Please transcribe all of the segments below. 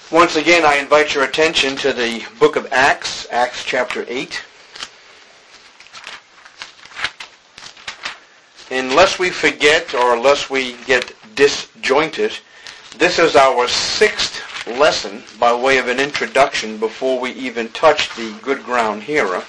Once again, I invite your attention to the book of Acts, Acts chapter 8. Unless we forget or unless we get disjointed, this is our sixth lesson by way of an introduction before we even touch the good ground here.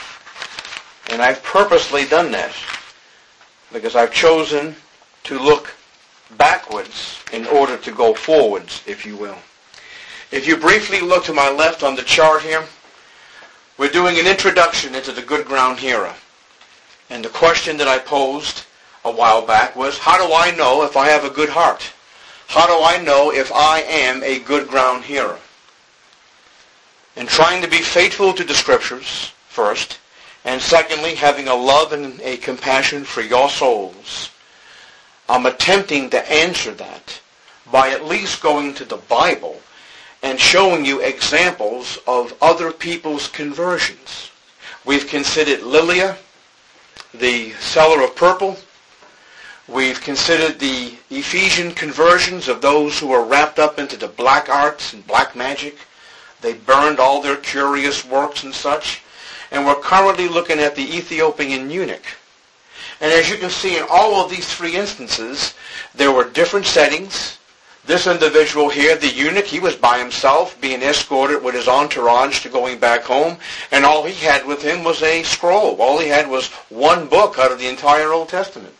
And I've purposely done that because I've chosen to look backwards in order to go forwards, if you will. If you briefly look to my left on the chart here, we're doing an introduction into the good ground here. And the question that I posed a while back was, how do I know if I have a good heart? How do I know if I am a good ground hearer? And trying to be faithful to the Scriptures, first, and secondly, having a love and a compassion for your souls, I'm attempting to answer that by at least going to the Bible and showing you examples of other people's conversions. We've considered Lydia, the seller of purple. We've considered the Ephesian conversions of those who were wrapped up into the black arts and black magic. They burned all their curious works and such. And we're currently looking at the Ethiopian eunuch. And as you can see in all of these three instances, there were different settings. This individual here, the eunuch, he was by himself, being escorted with his entourage to going back home, and all he had with him was a scroll. All he had was one book out of the entire Old Testament.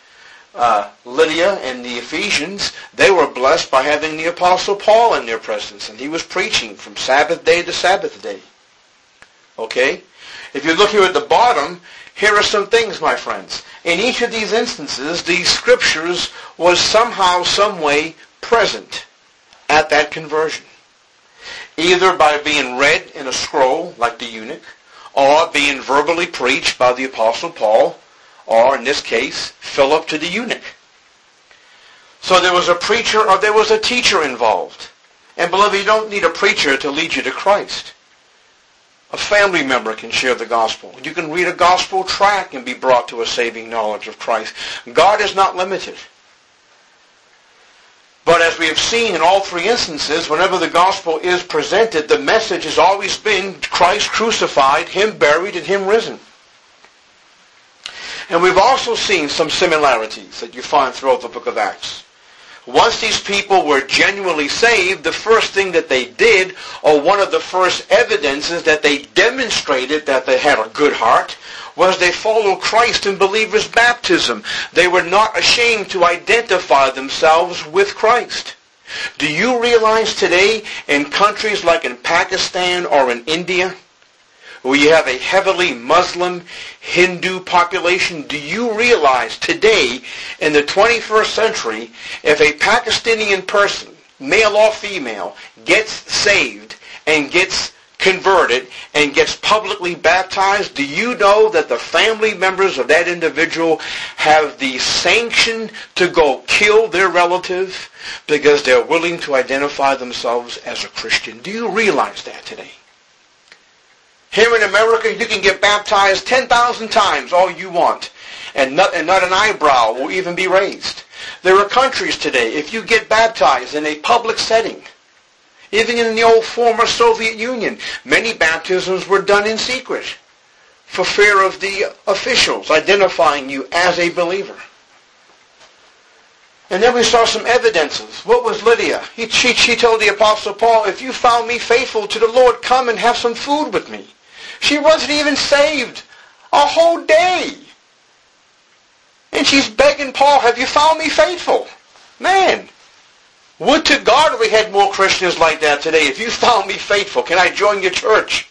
Lydia and the Ephesians, they were blessed by having the Apostle Paul in their presence, and he was preaching from Sabbath day to Sabbath day. Okay? If you look here at the bottom, here are some things, my friends. In each of these instances, these scriptures was somehow, some way present at that conversion. Either by being read in a scroll, like the eunuch, or being verbally preached by the Apostle Paul, or in this case, Philip to the eunuch. So there was a preacher or there was a teacher involved. And beloved, you don't need a preacher to lead you to Christ. A family member can share the gospel. You can read a gospel tract and be brought to a saving knowledge of Christ. God is not limited. But as we have seen in all three instances, whenever the gospel is presented, the message has always been Christ crucified, Him buried, and Him risen. And we've also seen some similarities that you find throughout the book of Acts. Once these people were genuinely saved, the first thing that they did, or one of the first evidences that they demonstrated that they had a good heart, was they followed Christ in believers' baptism. They were not ashamed to identify themselves with Christ. Do you realize today in countries like in Pakistan or in India, where you have a heavily Muslim, Hindu population, do you realize today, in the 21st century, if a Pakistani person, male or female, gets saved and gets converted and gets publicly baptized, do you know that the family members of that individual have the sanction to go kill their relative because they're willing to identify themselves as a Christian? Do you realize that today? Here in America, you can get baptized 10,000 times, all you want, and not an eyebrow will even be raised. There are countries today, if you get baptized in a public setting, even in the old former Soviet Union, many baptisms were done in secret for fear of the officials identifying you as a believer. And then we saw some evidences. What was Lydia? She told the Apostle Paul, if you found me faithful to the Lord, come and have some food with me. She wasn't even saved a whole day. And she's begging Paul, have you found me faithful? Man, would to God we had more Christians like that today. If you found me faithful, can I join your church?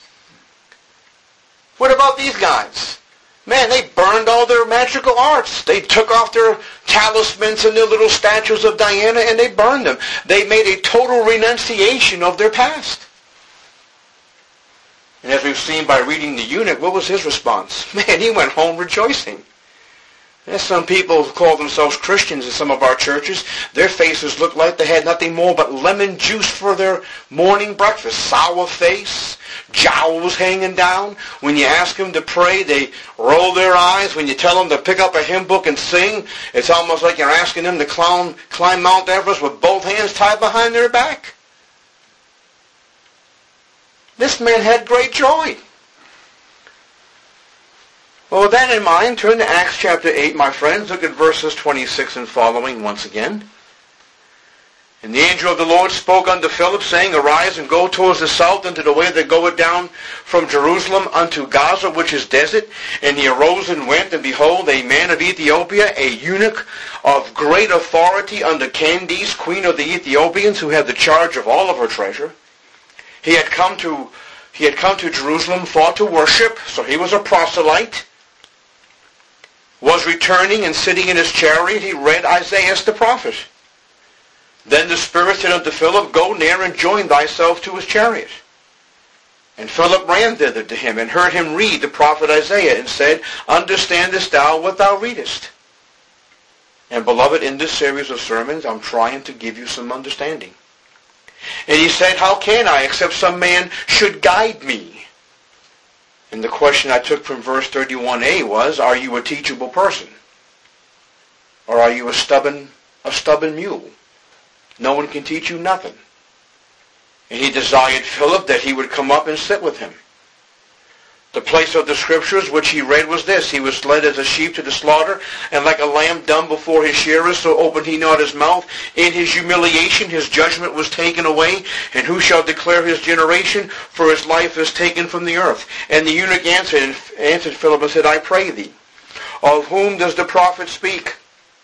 What about these guys? Man, they burned all their magical arts. They took off their talismans and their little statues of Diana and they burned them. They made a total renunciation of their past. And as we've seen by reading the eunuch, what was his response? Man, he went home rejoicing. There's some people who call themselves Christians in some of our churches. Their faces look like they had nothing more but lemon juice for their morning breakfast. Sour face, jowls hanging down. When you ask them to pray, they roll their eyes. When you tell them to pick up a hymn book and sing, it's almost like you're asking them to climb Mount Everest with both hands tied behind their back. This man had great joy. Well, with that in mind, turn to Acts chapter 8, my friends. Look at verses 26 and following once again. And the angel of the Lord spoke unto Philip, saying, Arise and go towards the south unto the way that goeth down from Jerusalem unto Gaza, which is desert. And he arose and went, and behold, a man of Ethiopia, a eunuch of great authority under Candace, queen of the Ethiopians, who had the charge of all of her treasure. He had come to Jerusalem for to worship, so he was a proselyte. Was returning and sitting in his chariot, he read Isaiah the prophet. Then the Spirit said unto Philip, Go near and join thyself to his chariot. And Philip ran thither to him, and heard him read the prophet Isaiah, and said, Understandest thou what thou readest? And beloved, in this series of sermons, I'm trying to give you some understanding. And he said, How can I, except some man should guide me? And the question I took from verse 31a was, Are you a teachable person? Or are you a stubborn mule? No one can teach you nothing. And he desired Philip that he would come up and sit with him. The place of the Scriptures which he read was this: He was led as a sheep to the slaughter, and like a lamb dumb before his shearers, so opened he not his mouth. In his humiliation his judgment was taken away. And who shall declare his generation? For his life is taken from the earth. And the eunuch answered Philip and said, I pray thee, of whom does the prophet speak?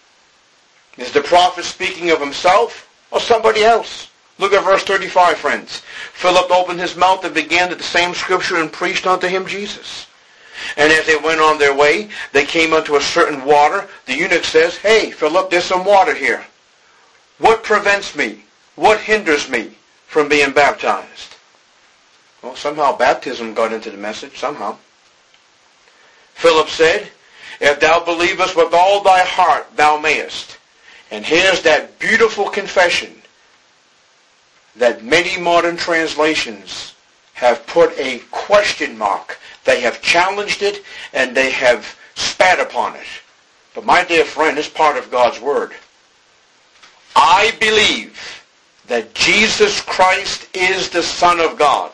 Is the prophet speaking of himself or somebody else? Look at verse 35, friends. Philip opened his mouth and began at the same Scripture and preached unto him Jesus. And as they went on their way, they came unto a certain water. The eunuch says, Hey, Philip, there's some water here. What prevents me? What hinders me from being baptized? Well, somehow baptism got into the message, somehow. Philip said, If thou believest with all thy heart, thou mayest. And here's that beautiful confession that many modern translations have put a question mark. They have challenged it and they have spat upon it. But my dear friend, it's part of God's Word. I believe that Jesus Christ is the Son of God.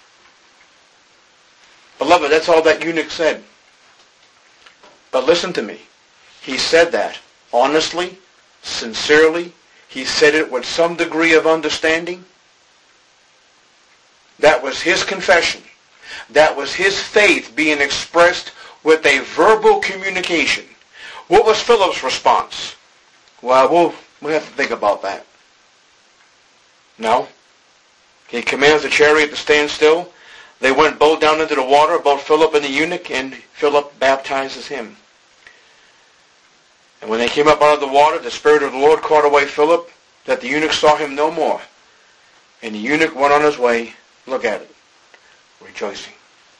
Beloved, that's all that eunuch said. But listen to me. He said that honestly, sincerely. He said it with some degree of understanding. That was his confession. That was his faith being expressed with a verbal communication. What was Philip's response? Well, we'll have to think about that. No. He commands the chariot to stand still. They went both down into the water, both Philip and the eunuch, and Philip baptizes him. And when they came up out of the water, the Spirit of the Lord caught away Philip, that the eunuch saw him no more. And the eunuch went on his way, look at it, rejoicing.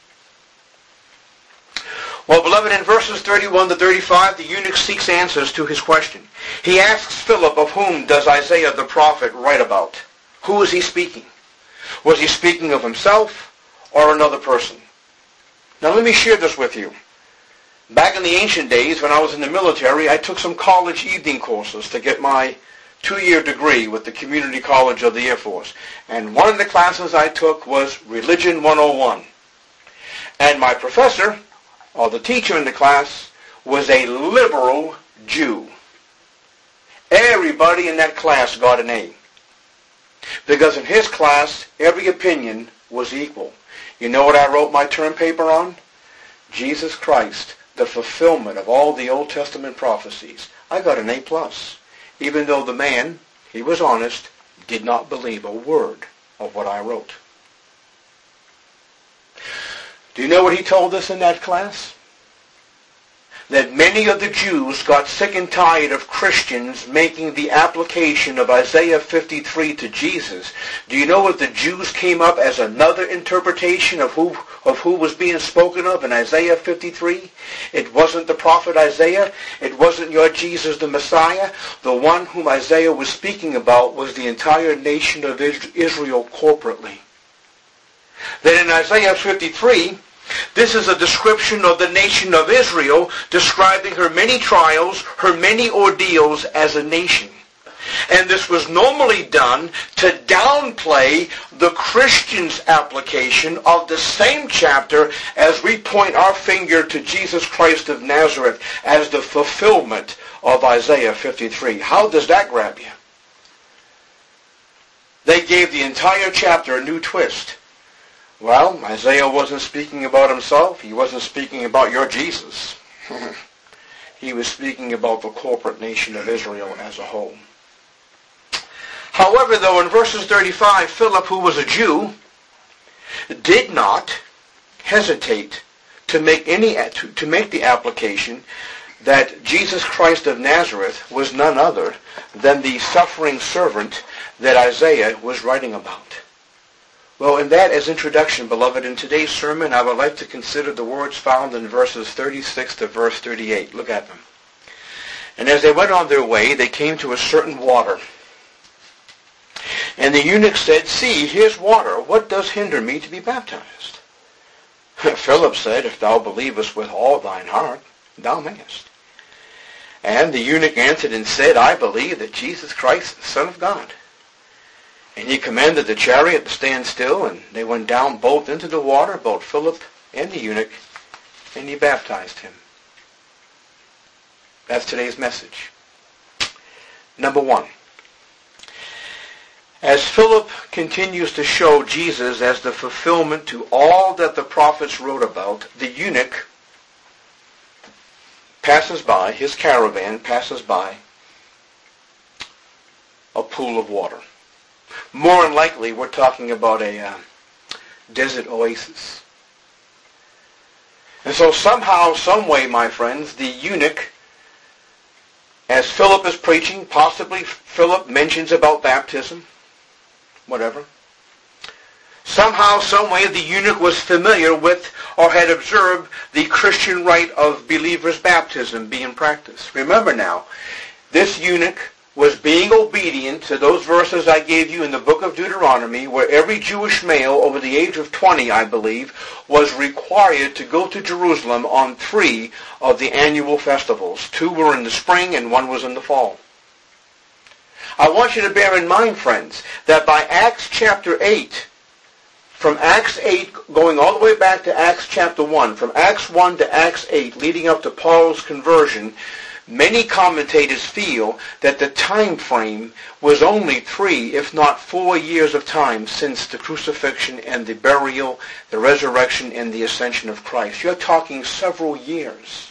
Well, beloved, in verses 31 to 35, the eunuch seeks answers to his question. He asks Philip, of whom does Isaiah the prophet write about? Who is he speaking? Was he speaking of himself or another person? Now let me share this with you. Back in the ancient days, when I was in the military, I took some college evening courses to get my 2-year degree with the Community College of the Air Force. And one of the classes I took was Religion 101. And my professor, or the teacher in the class, was a liberal Jew. Everybody in that class got an A. Because in his class, every opinion was equal. You know what I wrote my term paper on? Jesus Christ, the fulfillment of all the Old Testament prophecies. I got an A+, even though the man, he was honest, did not believe a word of what I wrote. Do you know what he told us in that class? That many of the Jews got sick and tired of Christians making the application of Isaiah 53 to Jesus. Do you know what the Jews came up as another interpretation of who was being spoken of in Isaiah 53? It wasn't the prophet Isaiah. It wasn't your Jesus the Messiah. The one whom Isaiah was speaking about was the entire nation of Israel corporately. That in Isaiah 53, this is a description of the nation of Israel, describing her many trials, her many ordeals as a nation. And this was normally done to downplay the Christian's application of the same chapter as we point our finger to Jesus Christ of Nazareth as the fulfillment of Isaiah 53. How does that grab you? They gave the entire chapter a new twist. Well, Isaiah wasn't speaking about himself. He wasn't speaking about your Jesus. He was speaking about the corporate nation of Israel as a whole. However, though, in verses 35, Philip, who was a Jew, did not hesitate to make the application that Jesus Christ of Nazareth was none other than the suffering servant that Isaiah was writing about. Well, in that as introduction, beloved, in today's sermon, I would like to consider the words found in verses 36 to verse 38. Look at them. And as they went on their way, they came to a certain water. And the eunuch said, "See, here's water. What does hinder me to be baptized?" Philip said, "If thou believest with all thine heart, thou mayest." And the eunuch answered and said, "I believe that Jesus Christ is the Son of God." And he commanded the chariot to stand still, and they went down both into the water, both Philip and the eunuch, and he baptized him. That's today's message. Number one. As Philip continues to show Jesus as the fulfillment to all that the prophets wrote about, the eunuch his caravan passes by a pool of water. More than likely, we're talking about a desert oasis. And so somehow, some way, my friends, the eunuch, as Philip is preaching, possibly Philip mentions about baptism, whatever. Somehow, some way, the eunuch was familiar with or had observed the Christian rite of believers' baptism being practiced. Remember now, this eunuch was being obedient to those verses I gave you in the book of Deuteronomy, where every Jewish male over the age of 20, I believe, was required to go to Jerusalem on 3 of the annual festivals. 2 were in the spring and 1 was in the fall. I want you to bear in mind, friends, that by Acts chapter 8, from Acts 8 going all the way back to Acts chapter 1, from Acts 1 to Acts 8, leading up to Paul's conversion, many commentators feel that the time frame was only 3, if not 4 years of time since the crucifixion and the burial, the resurrection, and the ascension of Christ. You're talking several years.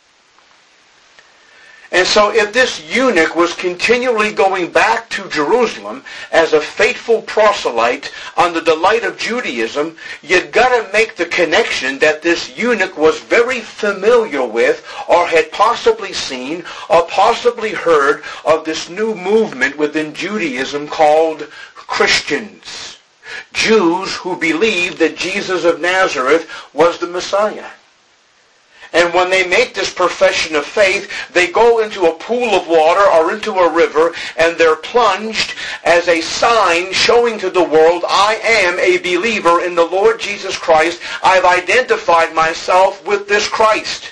And so if this eunuch was continually going back to Jerusalem as a faithful proselyte under the light of Judaism, you've got to make the connection that this eunuch was very familiar with or had possibly seen or possibly heard of this new movement within Judaism called Christians. Jews who believed that Jesus of Nazareth was the Messiah. And when they make this profession of faith, they go into a pool of water or into a river, and they're plunged as a sign showing to the world, I am a believer in the Lord Jesus Christ. I've identified myself with this Christ.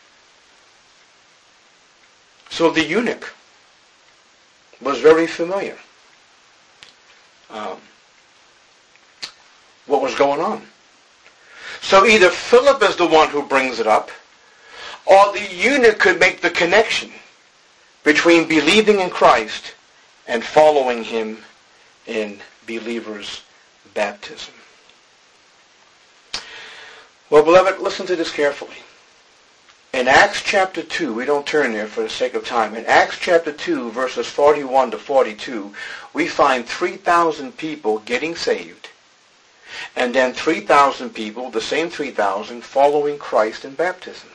So the eunuch was very familiar. What was going on? So either Philip is the one who brings it up, or the eunuch could make the connection between believing in Christ and following him in believers' baptism. Well, beloved, listen to this carefully. In Acts chapter 2, we don't turn there for the sake of time. In Acts chapter 2, verses 41 to 42, we find 3,000 people getting saved. And then 3,000 people, the same 3,000, following Christ in baptism.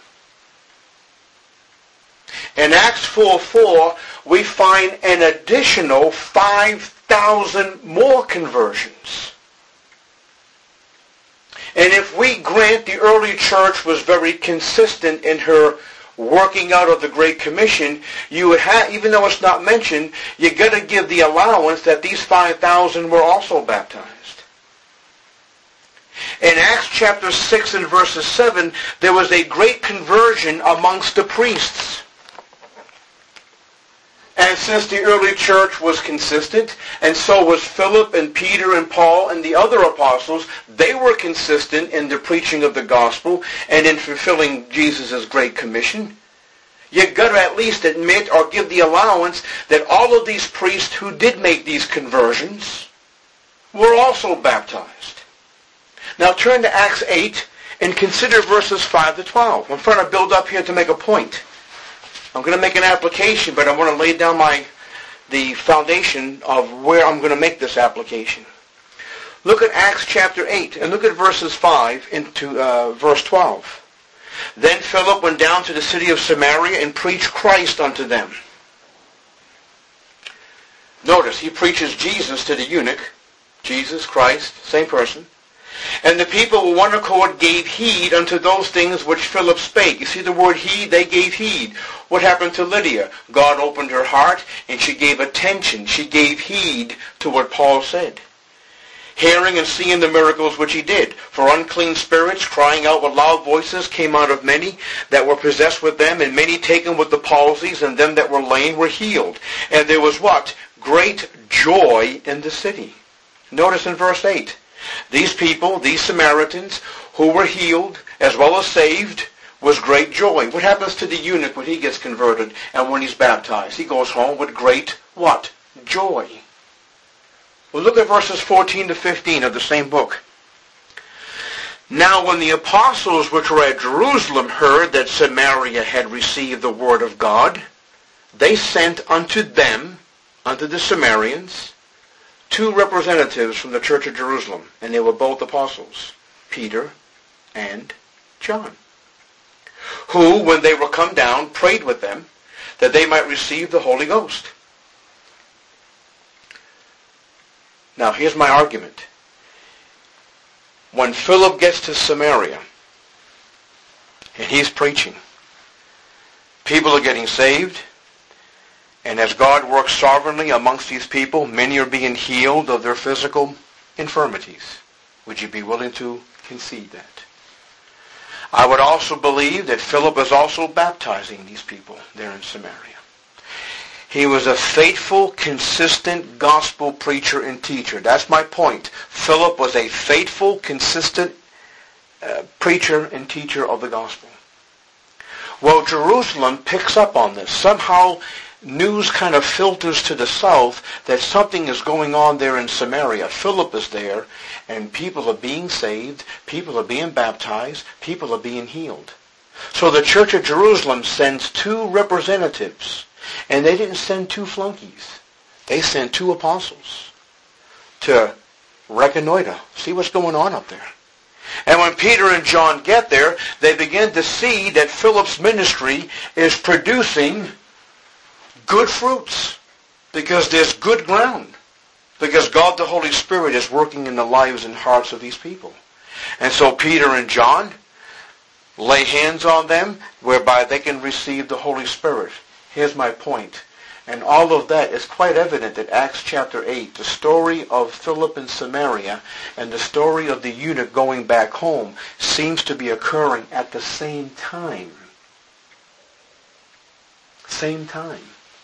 In Acts 4:4, we find an additional 5,000 more conversions. And if we grant the early church was very consistent in her working out of the Great Commission, you would have, even though it's not mentioned, you got to give the allowance that these 5,000 were also baptized. In Acts chapter 6 and verses 7, there was a great conversion amongst the priests. And since the early church was consistent, and so was Philip and Peter and Paul and the other apostles, they were consistent in the preaching of the gospel and in fulfilling Jesus' great commission. You've got to at least admit or give the allowance that all of these priests who did make these conversions were also baptized. Now turn to Acts 8 and consider verses 5 to 12. I'm trying to build up here to make a point. I'm going to make an application, but I want to lay down the foundation of where I'm going to make this application. Look at Acts chapter 8 and look at verses 5 into verse 12. Then Philip went down to the city of Samaria and preached Christ unto them. Notice, he preaches Jesus to the eunuch. Jesus, Christ, same person. And the people with one accord gave heed unto those things which Philip spake. You see the word heed? They gave heed. What happened to Lydia? God opened her heart and she gave attention. She gave heed to what Paul said. Hearing and seeing the miracles which he did. For unclean spirits, crying out with loud voices, came out of many that were possessed with them, and many taken with the palsies, and them that were lame were healed. And there was what? Great joy in the city. Notice in verse 8. These people, these Samaritans, who were healed as well as saved, was great joy. What happens to the eunuch when he gets converted and when he's baptized? He goes home with great, what? Joy. Well, look at verses 14 to 15 of the same book. Now when the apostles which were at Jerusalem heard that Samaria had received the word of God, they sent unto them, unto the Samaritans, 2 representatives from the church of Jerusalem, and they were both apostles, Peter and John, who, when they were come down, prayed with them that they might receive the Holy Ghost. Now, here's my argument. When Philip gets to Samaria, and he's preaching, people are getting saved, and as God works sovereignly amongst these people, many are being healed of their physical infirmities. Would you be willing to concede that? I would also believe that Philip is also baptizing these people there in Samaria. He was a faithful, consistent gospel preacher and teacher. That's my point. Philip was a faithful, consistent preacher and teacher of the gospel. Well, Jerusalem picks up on this. Somehow news kind of filters to the south that something is going on there in Samaria. Philip is there, and people are being saved, people are being baptized, people are being healed. So the Church of Jerusalem sends 2 representatives, and they didn't send 2 flunkies. They sent 2 apostles to reconnoiter, see what's going on up there. And when Peter and John get there, they begin to see that Philip's ministry is producing good fruits, because there's good ground, because God the Holy Spirit is working in the lives and hearts of these people. And so Peter and John lay hands on them, whereby they can receive the Holy Spirit. Here's my point. And all of that is quite evident in Acts chapter 8. The story of Philip in Samaria and the story of the eunuch going back home seems to be occurring at the same time. Same time.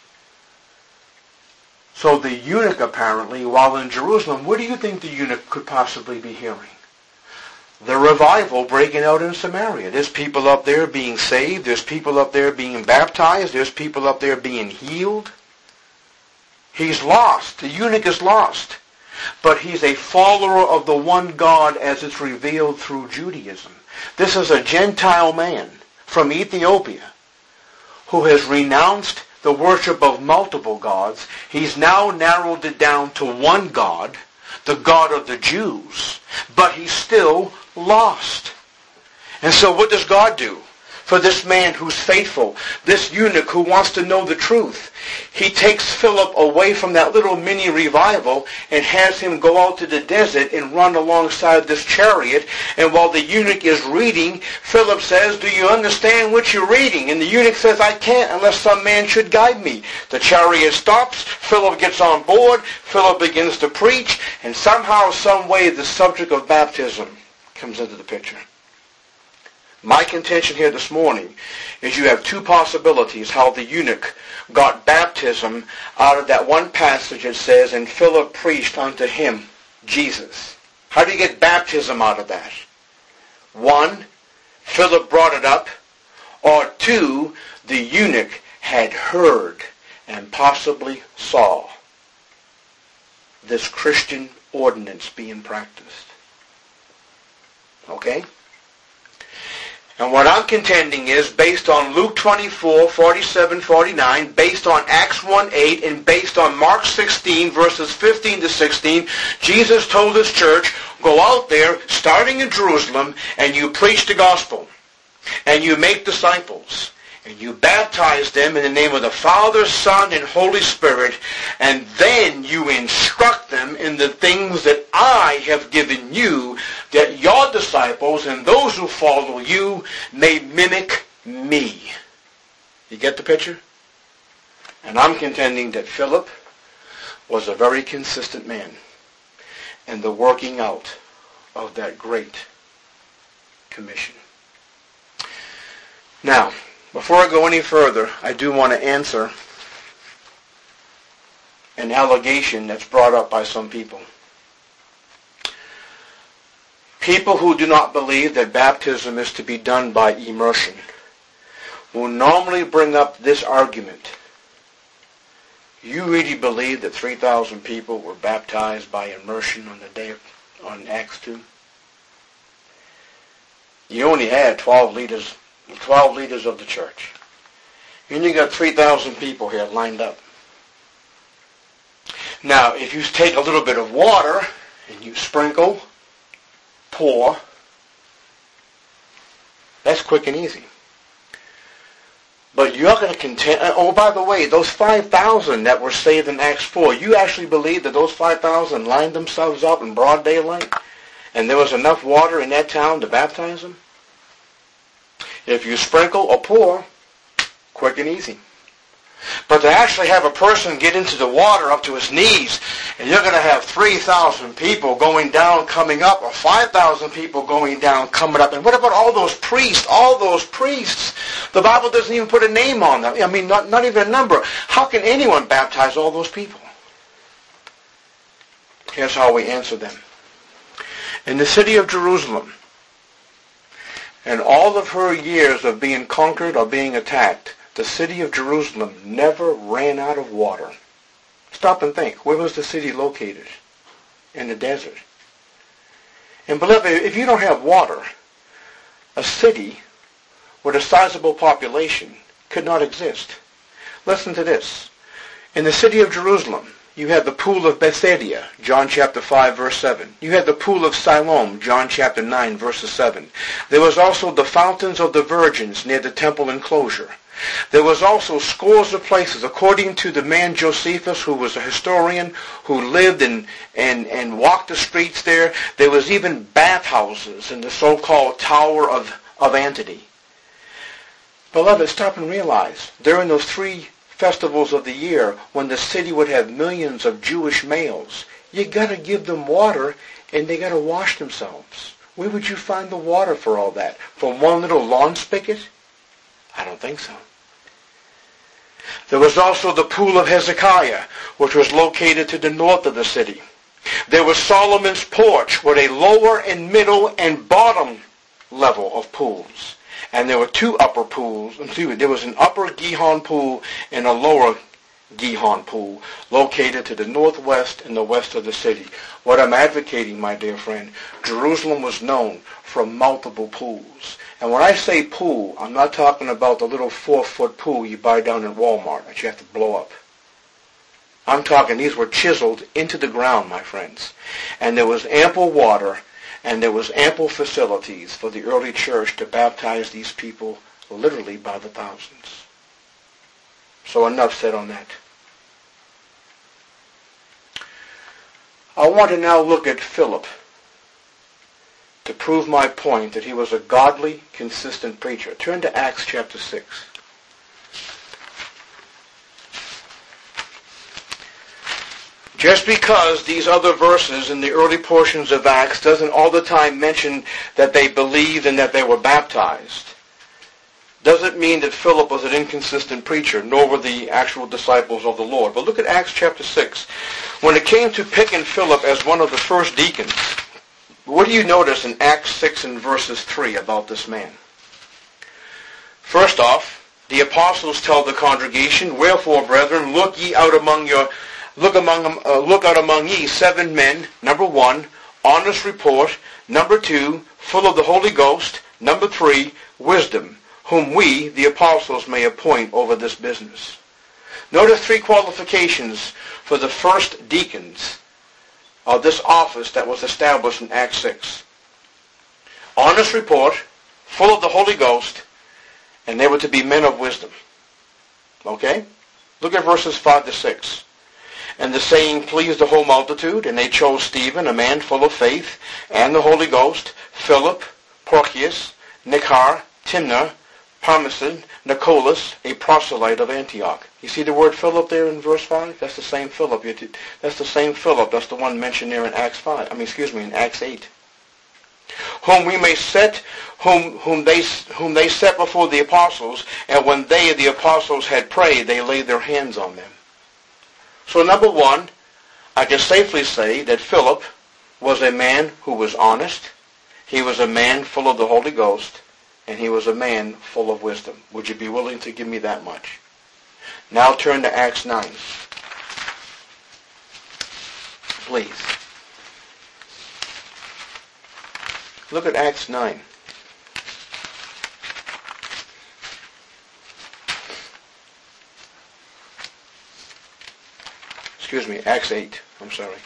So the eunuch apparently, while in Jerusalem, what do you think the eunuch could possibly be hearing? The revival breaking out in Samaria. There's people up there being saved. There's people up there being baptized. There's people up there being healed. He's lost. The eunuch is lost. But he's a follower of the one God as it's revealed through Judaism. This is a Gentile man from Ethiopia who has renounced the worship of multiple gods. He's now narrowed it down to one God, the God of the Jews, but he's still lost. And so what does God do for this man who's faithful, this eunuch who wants to know the truth? He takes Philip away from that little mini revival and has him go out to the desert and run alongside this chariot. And while the eunuch is reading, Philip says, "Do you understand what you're reading?" And the eunuch says, "I can't unless some man should guide me." The chariot stops. Philip gets on board. Philip begins to preach. And somehow, some way, the subject of baptism comes into the picture. My contention here this morning is you have two possibilities how the eunuch got baptism out of that one passage that says, and Philip preached unto him Jesus. How do you get baptism out of that? One, Philip brought it up, or two, the eunuch had heard and possibly saw this Christian ordinance being practiced. Okay? And what I'm contending is, based on Luke 24, 47, 49, based on Acts 1:8, and based on Mark 16, verses 15 to 16, Jesus told his church, go out there, starting in Jerusalem, and you preach the gospel, and you make disciples, and you baptize them in the name of the Father, Son, and Holy Spirit, and then you instruct them in the things that I have given you, that your disciples and those who follow you may mimic me. You get the picture? And I'm contending that Philip was a very consistent man in the working out of that great commission. Now, before I go any further, I do want to answer an allegation that's brought up by some people. People who do not believe that baptism is to be done by immersion will normally bring up this argument. You really believe that 3,000 people were baptized by immersion on Acts 2? You only had 12 leaders of the church. And you got 3,000 people here lined up. Now, if you take a little bit of water and you sprinkle, pour, that's quick and easy. But you're going to contend. Oh, by the way, those 5,000 that were saved in Acts 4, you actually believe that those 5,000 lined themselves up in broad daylight and there was enough water in that town to baptize them? If you sprinkle or pour, quick and easy. But to actually have a person get into the water up to his knees, and you're going to have 3,000 people going down, coming up, or 5,000 people going down, coming up. And what about all those priests? All those priests. The Bible doesn't even put a name on them. I mean, not even a number. How can anyone baptize all those people? Here's how we answer them. In the city of Jerusalem, in all of her years of being conquered or being attacked, the city of Jerusalem never ran out of water. Stop and think. Where was the city located? In the desert. And beloved, if you don't have water, a city with a sizable population could not exist. Listen to this. In the city of Jerusalem, you had the pool of Bethsaida, John chapter 5, verse 7. You had the pool of Siloam, John chapter 9, verse 7. There was also the fountains of the virgins near the temple enclosure. There was also scores of places, according to the man Josephus, who was a historian, who lived and walked the streets there. There was even bathhouses in the so-called Tower of Antony. Beloved, stop and realize, during those 3 festivals of the year, when the city would have millions of Jewish males, you got to give them water, and they got to wash themselves. Where would you find the water for all that? From one little lawn spigot? I don't think so. There was also the pool of Hezekiah, which was located to the north of the city. There was Solomon's porch, with a lower and middle and bottom level of pools. And there were 2 upper pools. There was an upper Gihon pool and a lower Gihon pool located to the northwest and the west of the city. What I'm advocating, my dear friend, Jerusalem was known for multiple pools. And when I say pool, I'm not talking about the little 4-foot pool you buy down in Walmart that you have to blow up. I'm talking these were chiseled into the ground, my friends. And there was ample water, and there was ample facilities for the early church to baptize these people literally by the thousands. So enough said on that. I want to now look at Philip to prove my point that he was a godly, consistent preacher. Turn to Acts chapter 6. Just because these other verses in the early portions of Acts doesn't all the time mention that they believed and that they were baptized, doesn't mean that Philip was an inconsistent preacher, nor were the actual disciples of the Lord. But look at Acts chapter 6. When it came to picking Philip as one of the first deacons, what do you notice in Acts 6 and verses 3 about this man? First off, the apostles tell the congregation, "Wherefore, brethren, look out among ye 7 men, number 1, honest report, number 2, full of the Holy Ghost, number 3, wisdom, whom we, the apostles, may appoint over this business." Notice 3 qualifications for the first deacons of this office that was established in Acts 6. Honest report, full of the Holy Ghost, and they were to be men of wisdom. Okay? Look at verses 5 to 6. "And the saying pleased the whole multitude, and they chose Stephen, a man full of faith, and the Holy Ghost, Philip, Prochorus, Nicanor, Timna, Parmesan, Nicholas, a proselyte of Antioch." You see the word Philip there in verse 5? That's the same Philip. That's the same Philip. That's the one mentioned there in Acts 8. "Whom they set before the apostles, and when they, the apostles, had prayed, they laid their hands on them." So number 1, I can safely say that Philip was a man who was honest, he was a man full of the Holy Ghost, and he was a man full of wisdom. Would you be willing to give me that much? Now turn to Acts 9. Please. Look at Acts 9. Acts 8. I'm sorry.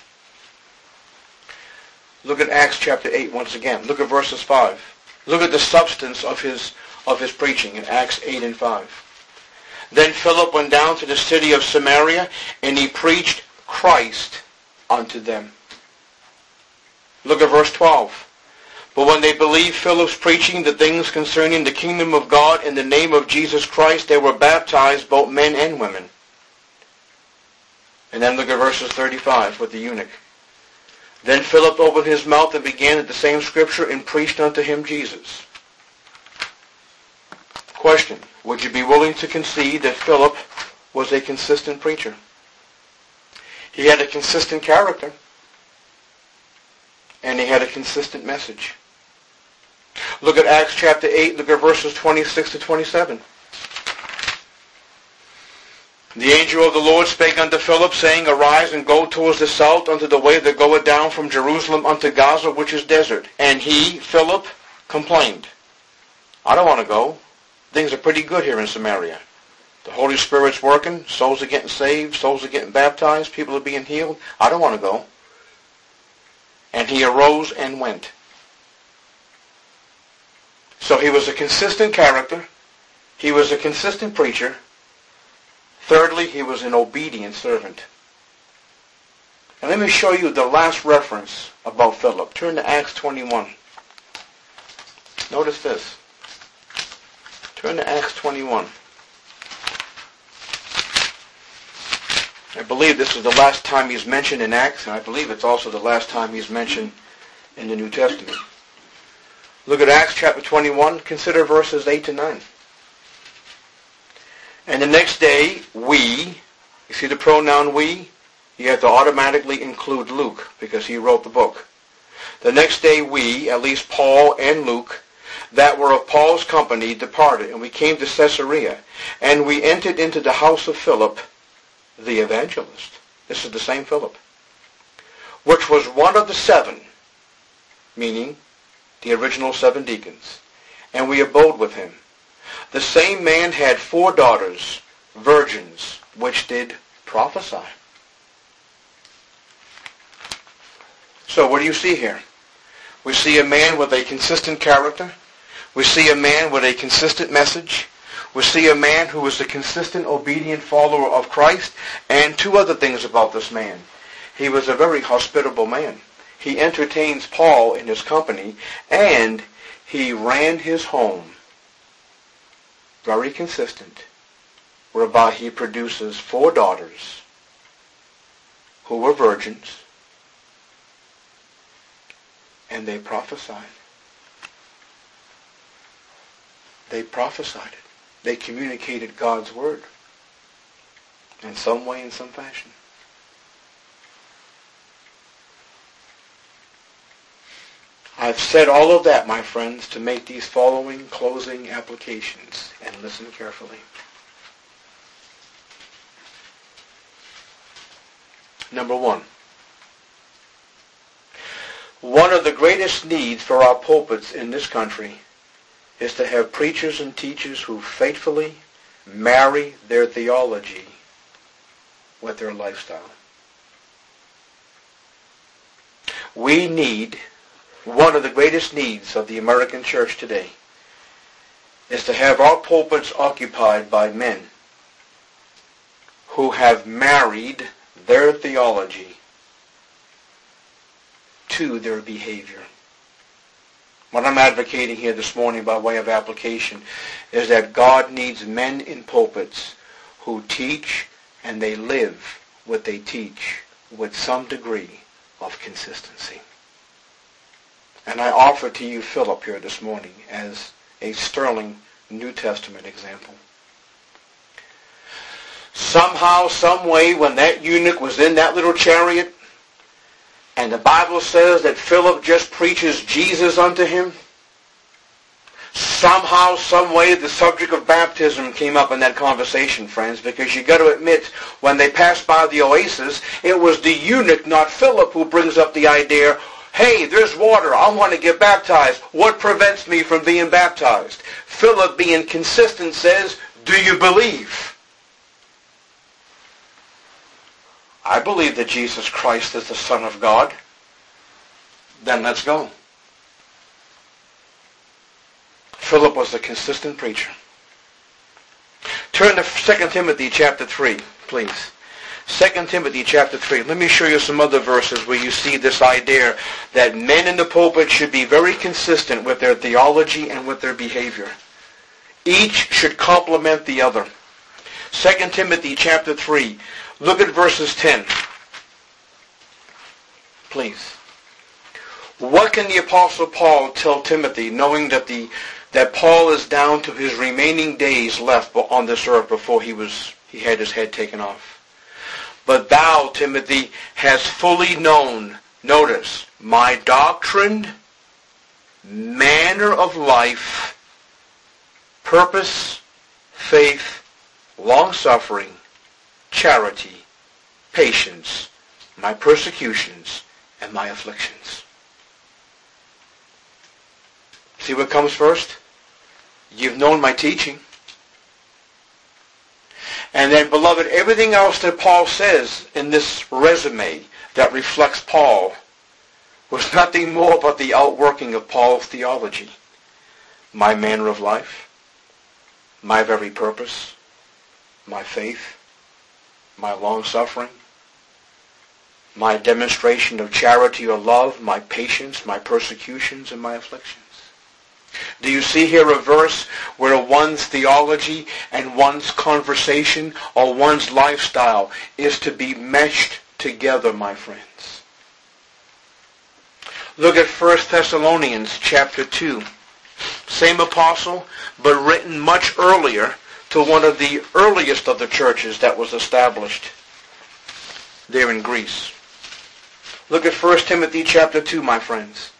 Look at Acts chapter 8 once again. Look at verses 5. Look at the substance of his preaching in Acts 8 and 5. "Then Philip went down to the city of Samaria, and he preached Christ unto them." Look at verse 12. "But when they believed Philip's preaching the things concerning the kingdom of God in the name of Jesus Christ, they were baptized, both men and women." And then look at verses 35 with the eunuch. "Then Philip opened his mouth and began at the same scripture and preached unto him Jesus." Question: would you be willing to concede that Philip was a consistent preacher? He had a consistent character, and he had a consistent message. Look at Acts chapter 8, look at verses 26 to 27. "The angel of the Lord spake unto Philip, saying, Arise and go towards the south unto the way that goeth down from Jerusalem unto Gaza, which is desert. And he," Philip, "complained." "I don't want to go. Things are pretty good here in Samaria. The Holy Spirit's working, souls are getting saved, souls are getting baptized, people are being healed. I don't want to go." And he arose and went. So he was a consistent character. He was a consistent preacher. Thirdly, he was an obedient servant. And let me show you the last reference about Philip. Turn to Acts 21. Notice this. Turn to Acts 21. I believe this is the last time he's mentioned in Acts, and I believe it's also the last time he's mentioned in the New Testament. Look at Acts chapter 21. Consider verses 8 to 9. "And the next day, we," you see the pronoun we? You have to automatically include Luke because he wrote the book. "The next day we," at least Paul and Luke, "that were of Paul's company, departed, and we came to Caesarea, and we entered into the house of Philip, the evangelist." This is the same Philip. "Which was one of the 7, meaning the original 7 deacons, and we abode with him. The same man had 4 daughters, virgins, which did prophesy." So what do you see here? We see a man with a consistent character. We see a man with a consistent message. We see a man who was a consistent, obedient follower of Christ. And 2 other things about this man. He was a very hospitable man. He entertains Paul in his company, and he ran his home. Very consistent, whereby he produces 4 daughters who were virgins, and they prophesied. They prophesied it. They communicated God's word in some way, in some fashion. I've said all of that, my friends, to make these following closing applications, and listen carefully. Number one of the greatest needs for our pulpits in this country is to have preachers and teachers who faithfully marry their theology with their lifestyle. One of the greatest needs of the American church today is to have our pulpits occupied by men who have married their theology to their behavior. What I'm advocating here this morning by way of application is that God needs men in pulpits who teach and they live what they teach with some degree of consistency. And I offer to you Philip here this morning as a sterling New Testament example. Somehow, some way, when that eunuch was in that little chariot, and the Bible says that Philip just preaches Jesus unto him, somehow, some way, the subject of baptism came up in that conversation, friends, because you got to admit, when they passed by the oasis, it was the eunuch, not Philip, who brings up the idea, hey, there's water, I want to get baptized. What prevents me from being baptized? Philip, being consistent, says, do you believe? I believe that Jesus Christ is the Son of God. Then let's go. Philip was a consistent preacher. Turn to 2 Timothy chapter 3, please. 2 Timothy chapter 3. Let me show you some other verses where you see this idea that men in the pulpit should be very consistent with their theology and with their behavior. Each should complement the other. 2 Timothy chapter 3. Look at verses 10. Please. What can the Apostle Paul tell Timothy, knowing that Paul is down to his remaining days left on this earth before he had his head taken off? But thou, Timothy, hast fully known, notice, my doctrine, manner of life, purpose, faith, long-suffering, charity, patience, my persecutions, and my afflictions. See what comes first? You've known my teaching. And then, beloved, everything else that Paul says in this resume that reflects Paul was nothing more but the outworking of Paul's theology. My manner of life, my very purpose, my faith, my long-suffering, my demonstration of charity or love, my patience, my persecutions, and my afflictions. Do you see here a verse where one's theology and one's conversation or one's lifestyle is to be meshed together, my friends? Look at 1 Thessalonians chapter 2. Same apostle, but written much earlier to one of the earliest of the churches that was established there in Greece. Look at 1 Timothy chapter 2, my friends.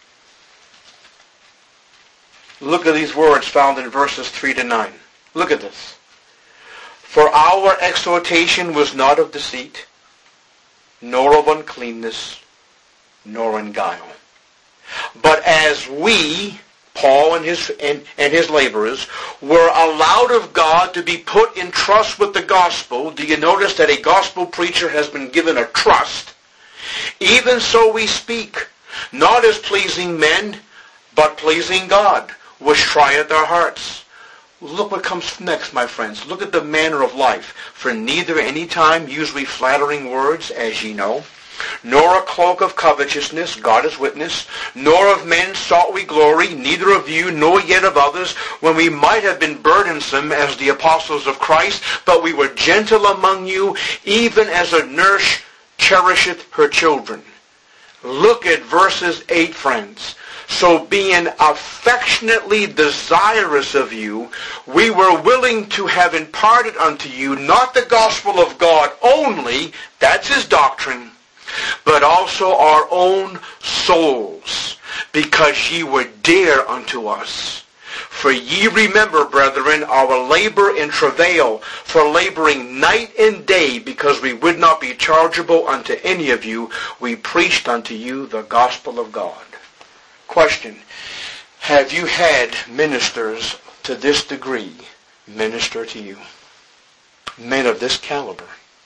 Look at these words found in verses 3 to 9. Look at this. For our exhortation was not of deceit, nor of uncleanness, nor in guile. But as we, Paul and his laborers, were allowed of God to be put in trust with the gospel. Do you notice that a gospel preacher has been given a trust? Even so we speak, not as pleasing men, but pleasing God, which trieth our hearts. Look what comes next, my friends. Look at the manner of life. For neither any time use we flattering words, as ye know, nor a cloak of covetousness, God is witness, nor of men sought we glory, neither of you, nor yet of others, when we might have been burdensome as the apostles of Christ, but we were gentle among you, even as a nurse cherisheth her children. Look at verses 8, friends. So being affectionately desirous of you, we were willing to have imparted unto you not the gospel of God only, that's his doctrine, but also our own souls, because ye were dear unto us. For ye remember, brethren, our labor and travail, for laboring night and day, because we would not be chargeable unto any of you, we preached unto you the gospel of God. Question: have you had ministers to this degree minister to you? Men of this caliber?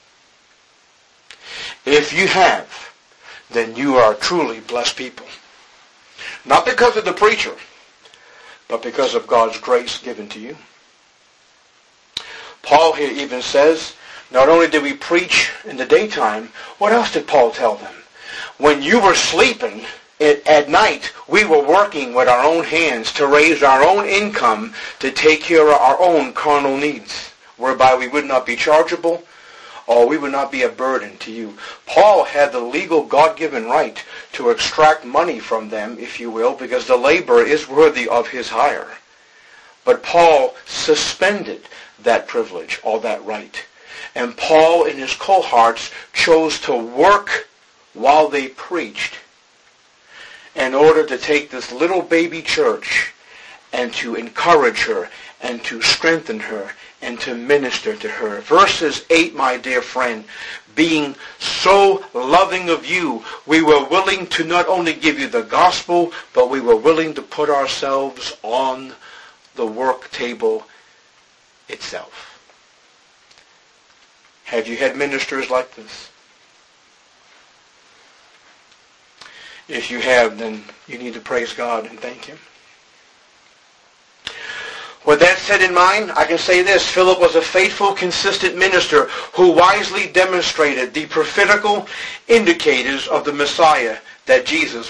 If you have, then you are truly blessed people. Not because of the preacher, but because of God's grace given to you. Paul here even says, not only did we preach in the daytime, what else did Paul tell them? When you were sleeping at night, we were working with our own hands to raise our own income to take care of our own carnal needs, whereby we would not be chargeable or we would not be a burden to you. Paul had the legal God-given right to extract money from them, if you will, because the laborer is worthy of his hire. But Paul suspended that privilege or that right. And Paul and his cohorts chose to work while they preached in order to take this little baby church and to encourage her and to strengthen her and to minister to her. Verses 8, my dear friend, being so loving of you, we were willing to not only give you the gospel, but we were willing to put ourselves on the work table itself. Have you had ministers like this? If you have, then you need to praise God and thank him. With that said in mind, I can say this: Philip was a faithful, consistent minister who wisely demonstrated the prophetical indicators of the Messiah, that Jesus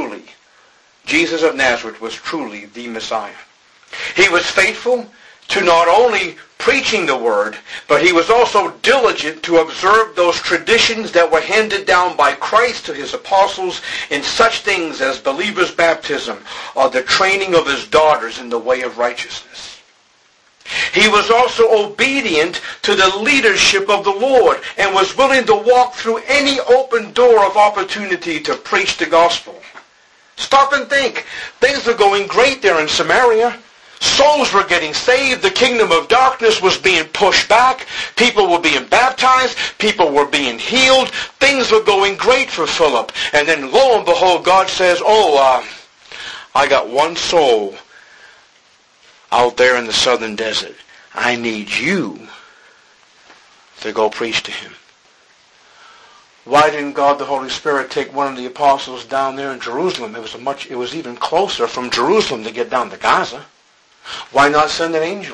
of Nazareth was truly the Messiah. He was faithful to not only preaching the word, but he was also diligent to observe those traditions that were handed down by Christ to his apostles in such things as believers' baptism or the training of his daughters in the way of righteousness. He was also obedient to the leadership of the Lord and was willing to walk through any open door of opportunity to preach the gospel. Stop and think. Things were going great there in Samaria. Souls were getting saved. The kingdom of darkness was being pushed back. People were being baptized. People were being healed. Things were going great for Philip. And then lo and behold, God says, I got one soul out there in the southern desert. I need you to go preach to him. Why didn't God the Holy Spirit take one of the apostles down there in Jerusalem? It was even closer from Jerusalem to get down to Gaza. Why not send an angel?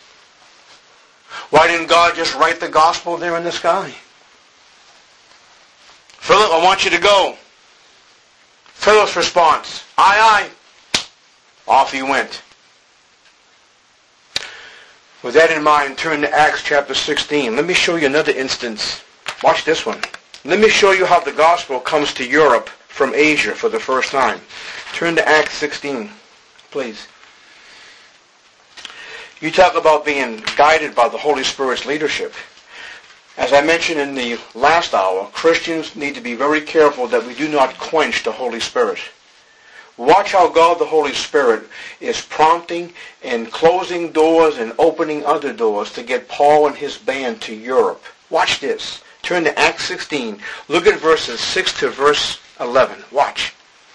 Why didn't God just write the gospel there in the sky? Philip, I want you to go. Philip's response, aye, aye. Off he went. With that in mind, turn to Acts chapter 16. Let me show you another instance. Watch this one. Let me show you how the gospel comes to Europe from Asia for the first time. Turn to Acts 16, please. You talk about being guided by the Holy Spirit's leadership. As I mentioned in the last hour, Christians need to be very careful that we do not quench the Holy Spirit. Watch how God the Holy Spirit is prompting and closing doors and opening other doors to get Paul and his band to Europe. Watch this. Turn to Acts 16. Look at verses 6 to verse 11. Watch.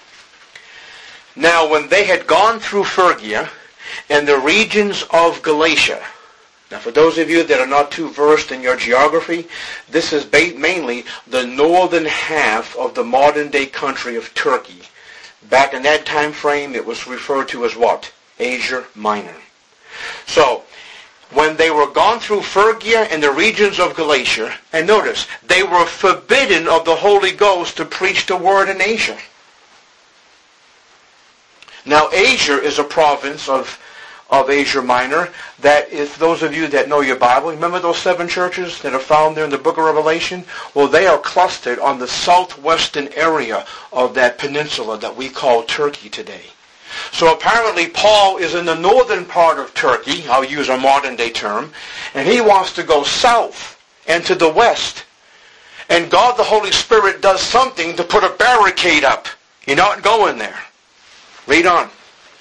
Now when they had gone through Phrygia and the regions of Galatia. Now for those of you that are not too versed in your geography, this is mainly the northern half of the modern day country of Turkey. Back in that time frame, it was referred to as what? Asia Minor. So, when they were gone through Phrygia and the regions of Galatia, and notice, they were forbidden of the Holy Ghost to preach the word in Asia. Now, Asia is a province of of Asia Minor. That is, those of you that know your Bible, remember those 7 churches that are found there in the book of Revelation? Well, they are clustered on the southwestern area of that peninsula that we call Turkey today. So apparently Paul is in the northern part of Turkey, I'll use a modern day term, and he wants to go south and to the west. And God the Holy Spirit does something to put a barricade up. You're not going there. Read on.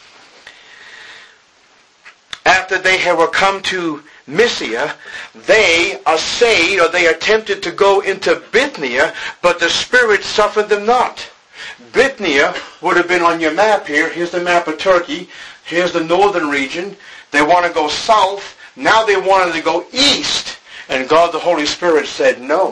After they were come to Mysia, they essayed, or they attempted to go into Bithynia, but the Spirit suffered them not. Bithynia would have been on your map here. Here's the map of Turkey. Here's the northern region. They want to go south. Now they wanted to go east. And God the Holy Spirit said no.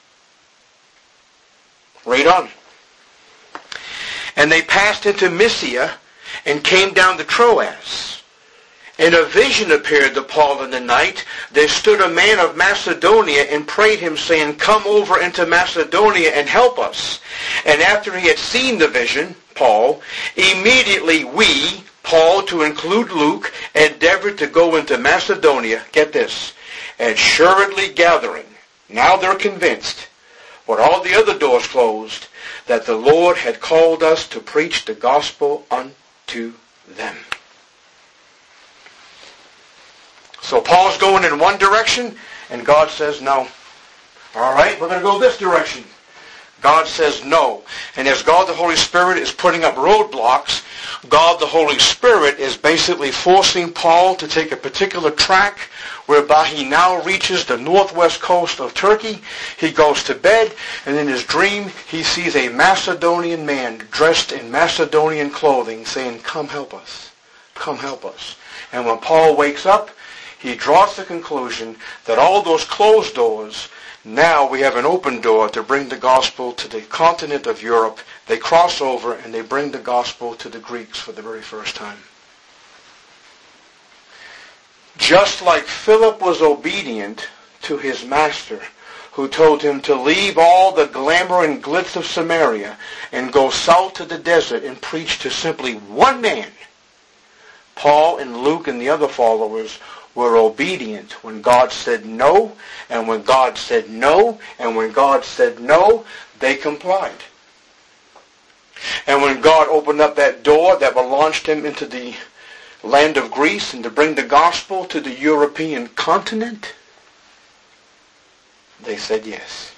Read on. And they passed into Mysia and came down to Troas. And a vision appeared to Paul in the night. There stood a man of Macedonia and prayed him, saying, Come over into Macedonia and help us. And after he had seen the vision, Paul, immediately we, Paul to include Luke, endeavored to go into Macedonia, get this, assuredly gathering, now they're convinced, when all the other doors closed, that the Lord had called us to preach the gospel unto them. So Paul's going in one direction, and God says no. All right, we're going to go this direction. God says no. And as God the Holy Spirit is putting up roadblocks, God the Holy Spirit is basically forcing Paul to take a particular track whereby he now reaches the northwest coast of Turkey. He goes to bed, and in his dream he sees a Macedonian man dressed in Macedonian clothing saying, Come help us. Come help us. And when Paul wakes up, he draws the conclusion that all those closed doors, now we have an open door to bring the gospel to the continent of Europe. They cross over and they bring the gospel to the Greeks for the very first time. Just like Philip was obedient to his master, who told him to leave all the glamour and glitz of Samaria and go south to the desert and preach to simply one man, Paul and Luke and the other followers were obedient when God said no, and when God said no, and when God said no, they complied. And when God opened up that door that will launch them into the land of Greece and to bring the gospel to the European continent, they said yes.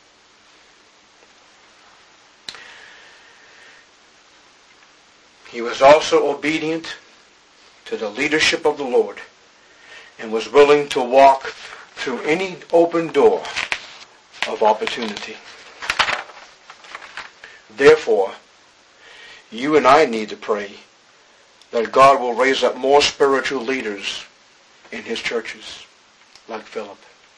He was also obedient to the leadership of the Lord and was willing to walk through any open door of opportunity. Therefore, you and I need to pray that God will raise up more spiritual leaders in his churches, like Philip.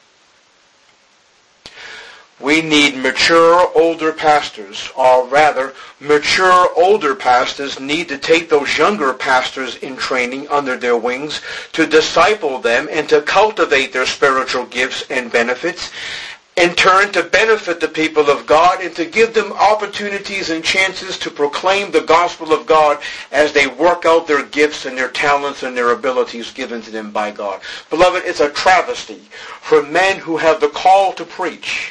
We need mature older pastors, or rather, mature older pastors need to take those younger pastors in training under their wings to disciple them and to cultivate their spiritual gifts and benefits, in turn to benefit the people of God and to give them opportunities and chances to proclaim the gospel of God as they work out their gifts and their talents and their abilities given to them by God. Beloved, it's a travesty for men who have the call to preach,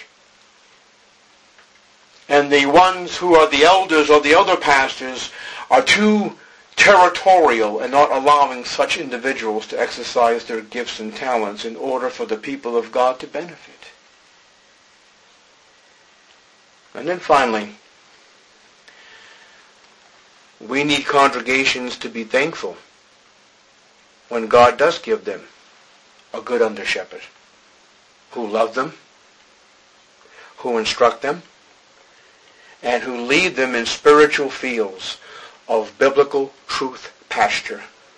and the ones who are the elders or the other pastors are too territorial and not allowing such individuals to exercise their gifts and talents in order for the people of God to benefit. And then finally, we need congregations to be thankful when God does give them a good under-shepherd who love them, who instruct them, and who lead them in spiritual fields of biblical truth pasture.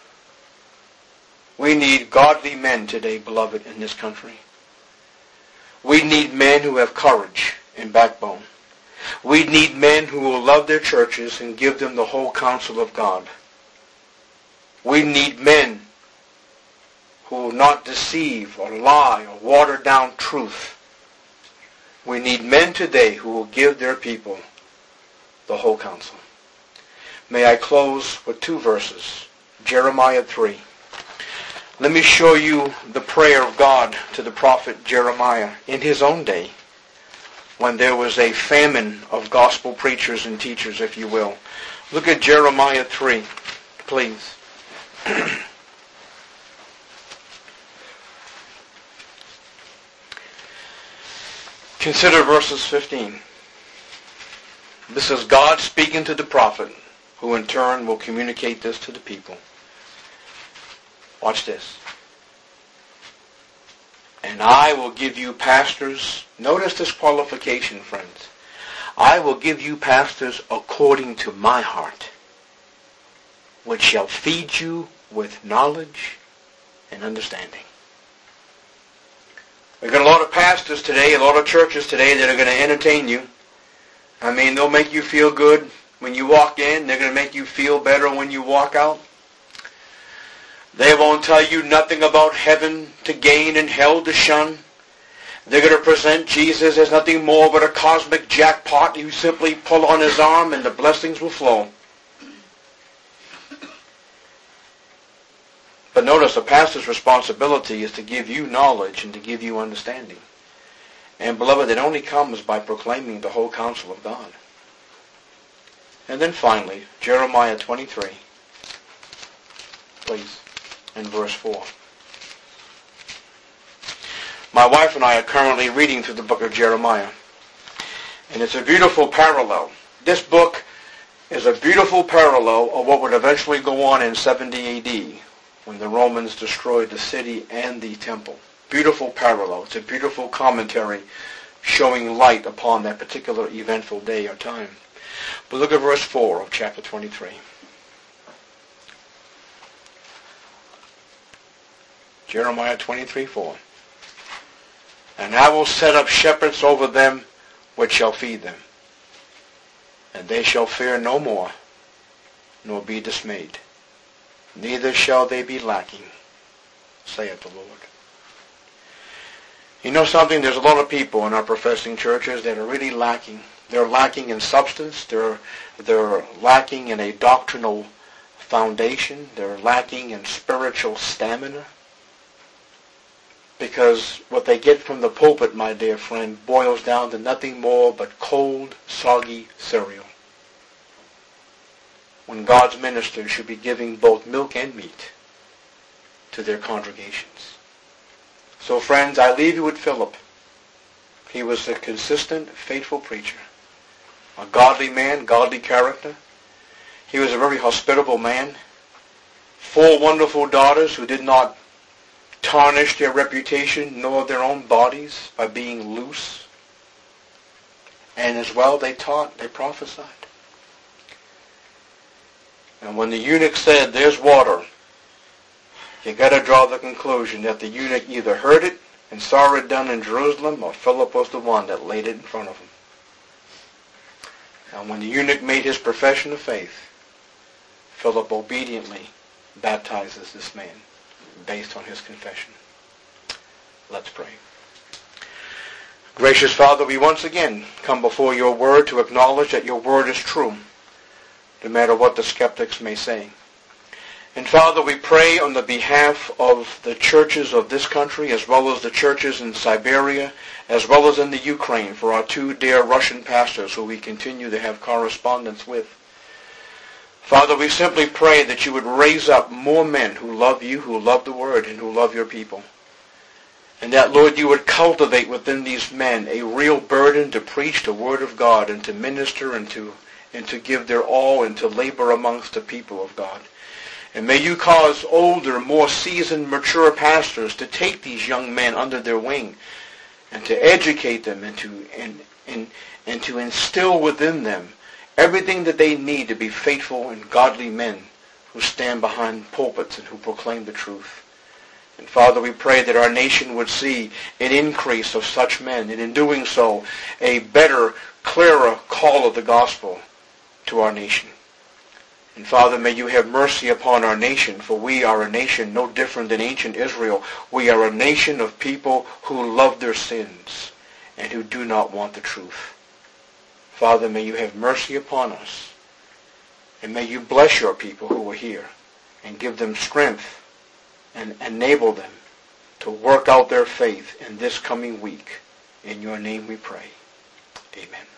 We need godly men today, beloved, in this country. We need men who have courage and backbone. We need men who will love their churches and give them the whole counsel of God. We need men who will not deceive or lie or water down truth. We need men today who will give their people the whole counsel. May I close with 2 verses. Jeremiah 3. Let me show you the prayer of God to the prophet Jeremiah in his own day, when there was a famine of gospel preachers and teachers, if you will. Look at Jeremiah 3, please. Consider verses 15. This is God speaking to the prophet, who in turn will communicate this to the people. Watch this. And I will give you pastors. Notice this qualification, friends. I will give you pastors according to my heart, which shall feed you with knowledge and understanding. We've got a lot of pastors today, a lot of churches today that are going to entertain you. I mean, they'll make you feel good when you walk in. They're going to make you feel better when you walk out. They won't tell you nothing about heaven to gain and hell to shun. They're going to present Jesus as nothing more but a cosmic jackpot. You simply pull on his arm and the blessings will flow. But notice, a pastor's responsibility is to give you knowledge and to give you understanding. And beloved, it only comes by proclaiming the whole counsel of God. And then finally, Jeremiah 23, please, in verse 4. My wife and I are currently reading through the book of Jeremiah. And it's a beautiful parallel. This book is a beautiful parallel of what would eventually go on in 70 A.D., when the Romans destroyed the city and the temple. Beautiful parallel. It's a beautiful commentary showing light upon that particular eventful day or time. But look at verse 4 of chapter 23. Jeremiah 23:4. And I will set up shepherds over them which shall feed them, and they shall fear no more, nor be dismayed. Neither shall they be lacking, saith the Lord. You know something? There's a lot of people in our professing churches that are really lacking. They're lacking in substance. They're lacking in a doctrinal foundation. They're lacking in spiritual stamina. Because what they get from the pulpit, my dear friend, boils down to nothing more but cold, soggy cereal. When God's ministers should be giving both milk and meat to their congregations. So friends, I leave you with Philip. He was a consistent, faithful preacher. A godly man, godly character. He was a very hospitable man. 4 wonderful daughters who did not tarnish their reputation nor their own bodies by being loose. And as well, they taught, they prophesied. And when the eunuch said, there's water, you got to draw the conclusion that the eunuch either heard it and saw it done in Jerusalem, or Philip was the one that laid it in front of him. And when the eunuch made his profession of faith, Philip obediently baptizes this man based on his confession. Let's pray. Gracious Father, we once again come before your word to acknowledge that your word is true, no matter what the skeptics may say. And Father, we pray on the behalf of the churches of this country, as well as the churches in Siberia, as well as in the Ukraine, for our 2 dear Russian pastors who we continue to have correspondence with. Father, we simply pray that you would raise up more men who love you, who love the word, and who love your people. And that, Lord, you would cultivate within these men a real burden to preach the word of God and to minister and to give their all and to labor amongst the people of God. And may you cause older, more seasoned, mature pastors to take these young men under their wing and to educate them and to instill within them everything that they need to be faithful and godly men who stand behind pulpits and who proclaim the truth. And Father, we pray that our nation would see an increase of such men, and in doing so, a better, clearer call of the gospel to our nation. And Father, may you have mercy upon our nation, for we are a nation no different than ancient Israel. We are a nation of people who love their sins and who do not want the truth. Father, may you have mercy upon us, and may you bless your people who are here and give them strength and enable them to work out their faith in this coming week. In your name we pray. Amen.